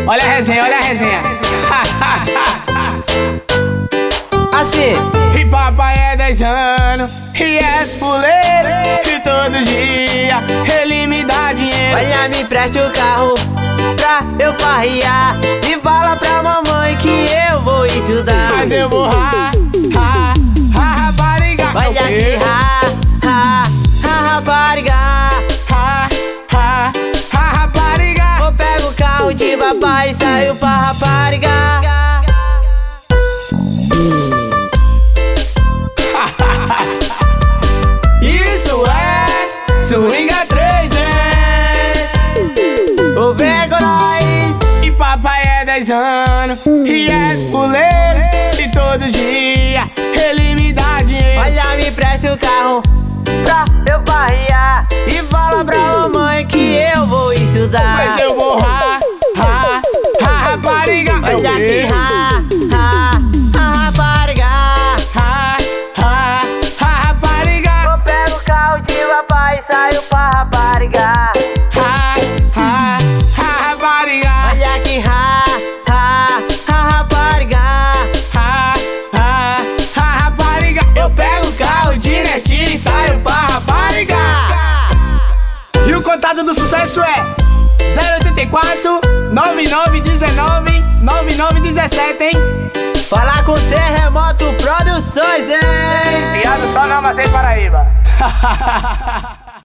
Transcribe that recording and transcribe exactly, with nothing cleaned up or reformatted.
Olha a resenha, olha a resenha. Assim. E papai é dez anos e é fuleiro, e todo dia ele me dá dinheiro. Olha, me empreste o carro pra eu farrear e fala pra mamãe que eu vou estudar. Mas eu vou ra, ra, ra, rapariga. Olha aqui, ra, ra, ra, rapariga. Ra, ra, ra, rapariga. Eu pego o carro de papai e saio pra rapariga. Isso é swinga três, hein? O Vego nós. E papai é dez anos e é fuleiro, e todo dia ele me dá dinheiro. Olha, me empreste o carro pra eu farrear e fala pra mamãe que eu vou estudar. Mas eu vou ra, ra, ra, rapariga. Olha aqui, ra, ra, ra, rapariga. Ra, ra, ra, rapariga. Eu pego o carro de papai e saio pra rapariga. Ra, ra, ra, rapariga. Olha aqui, ra, ra, ra, rapariga. Ra, ra, ra, rapariga. Eu pego o carro de Nestinho e saio pra rapariga. E o contato do sucesso é zero oitenta e quatro, nove nove um nove, nove nove um sete, hein? Falar com Terremoto Produções, hein? Criado só na Amazém Paraíba.